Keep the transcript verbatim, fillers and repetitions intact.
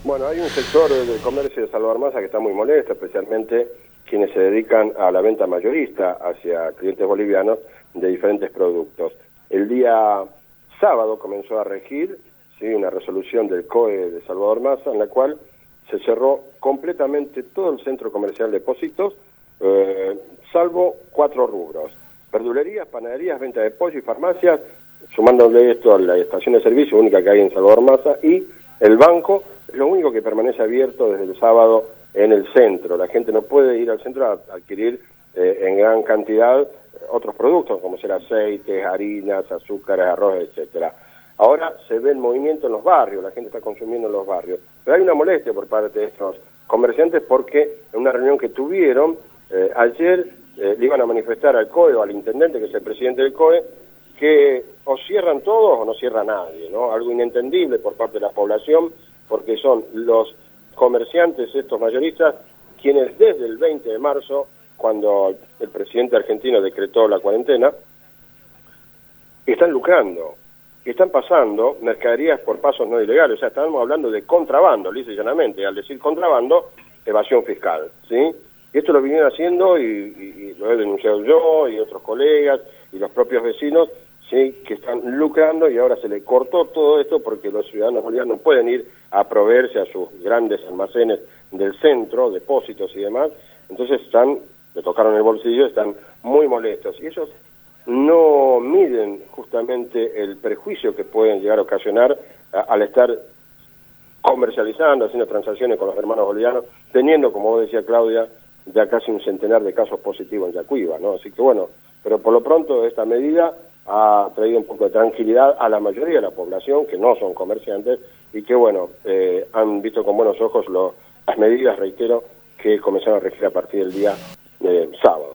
Bueno, hay un sector del comercio de Salvador Massa que está muy molesto, especialmente quienes se dedican a la venta mayorista hacia clientes bolivianos de diferentes productos. El día sábado comenzó a regir, ¿sí?, una resolución del C O E de Salvador Massa en la cual se cerró completamente todo el centro comercial de Pocitos, eh, salvo cuatro rubros: verdulerías, panaderías, venta de pollo y farmacias, sumándole esto a la estación de servicio única que hay en Salvador Massa, y el banco, lo único que permanece abierto desde el sábado en el centro. La gente no puede ir al centro a adquirir eh, en gran cantidad eh, otros productos, como ser aceites, harinas, azúcares, arroz, etcétera. Ahora se ve el movimiento en los barrios, la gente está consumiendo en los barrios. Pero hay una molestia por parte de estos comerciantes porque en una reunión que tuvieron eh, ayer eh, le iban a manifestar al C O E o al intendente, que es el presidente del C O E, que o cierran todos o no cierra nadie, ¿no? Algo inentendible por parte de la población, porque son los comerciantes, estos mayoristas, quienes desde el veinte de marzo, cuando el presidente argentino decretó la cuarentena, están lucrando, están pasando mercaderías por pasos no ilegales. O sea, estamos hablando de contrabando, lisa y llanamente. Al decir contrabando, evasión fiscal, ¿sí? Y esto lo vinieron haciendo y, y, y lo he denunciado yo y otros colegas y los propios vecinos, ¿sí?, que están lucrando, y ahora se le cortó todo esto porque los ciudadanos bolivianos no pueden ir a proveerse a sus grandes almacenes del centro, depósitos y demás. Entonces están, le tocaron el bolsillo, están muy molestos. Y ellos no miden justamente el perjuicio que pueden llegar a ocasionar a, al estar comercializando, haciendo transacciones con los hermanos bolivianos, teniendo, como vos decía Claudia, ya casi un centenar de casos positivos en Yacuiba, ¿no? Así que bueno, pero por lo pronto esta medida ha traído un poco de tranquilidad a la mayoría de la población, que no son comerciantes, y que bueno, eh, han visto con buenos ojos lo, las medidas, reitero, que comenzaron a regir a partir del día eh, sábado.